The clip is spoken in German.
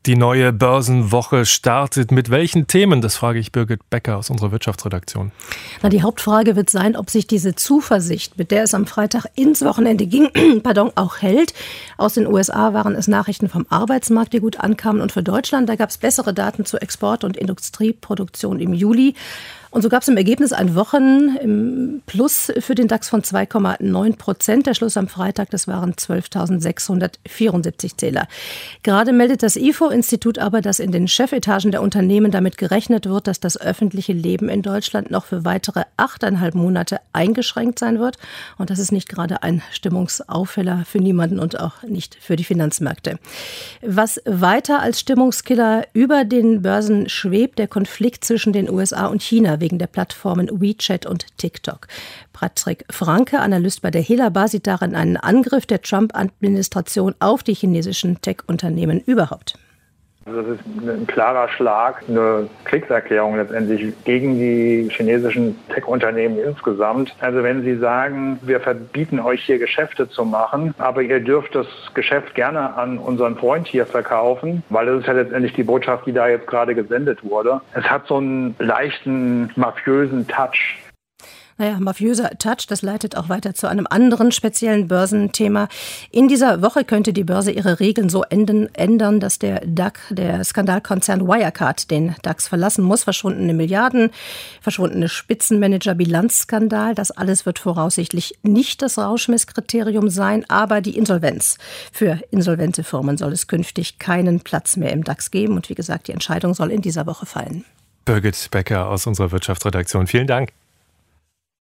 Die neue Börsenwoche startet. Mit welchen Themen? Das frage ich Birgit Becker aus unserer Wirtschaftsredaktion. Die Hauptfrage wird sein, ob sich diese Zuversicht, mit der es am Freitag ins Wochenende ging, auch hält. Aus den USA waren es Nachrichten vom Arbeitsmarkt, die gut ankamen. Und für Deutschland, da gab es bessere Daten zu Export- und Industrieproduktion im Juli. Und so gab es im Ergebnis ein im Plus für den DAX von 2,9%. Der Schluss am Freitag, das waren 12.674 Zähler. Gerade meldet das IFO-Institut aber, dass in den Chefetagen der Unternehmen damit gerechnet wird, dass das öffentliche Leben in Deutschland noch für weitere 8,5 Monate eingeschränkt sein wird. Und das ist nicht gerade ein Stimmungsaufheller für niemanden und auch nicht für die Finanzmärkte. Was weiter als Stimmungskiller über den Börsen schwebt, der Konflikt zwischen den USA und China wegen der Plattformen WeChat und TikTok. Patrick Franke, Analyst bei der Helaba, sieht darin einen Angriff der Trump-Administration auf die chinesischen Tech-Unternehmen überhaupt. Also das ist ein klarer Schlag, eine Kriegserklärung letztendlich gegen die chinesischen Tech-Unternehmen insgesamt. Also wenn Sie sagen, wir verbieten euch hier Geschäfte zu machen, aber ihr dürft das Geschäft gerne an unseren Freund hier verkaufen, weil das ist ja letztendlich die Botschaft, die da jetzt gerade gesendet wurde. Es hat so einen leichten mafiösen Touch. Mafiöser Touch, das leitet auch weiter zu einem anderen speziellen Börsenthema. In dieser Woche könnte die Börse ihre Regeln so ändern, dass der Skandalkonzern Wirecard den DAX verlassen muss. Verschwundene Milliarden, verschwundene Spitzenmanager, Bilanzskandal. Das alles wird voraussichtlich nicht das Rauschmisskriterium sein, aber die Insolvenz. Für insolvente Firmen soll es künftig keinen Platz mehr im DAX geben. Und wie gesagt, die Entscheidung soll in dieser Woche fallen. Birgit Becker aus unserer Wirtschaftsredaktion. Vielen Dank.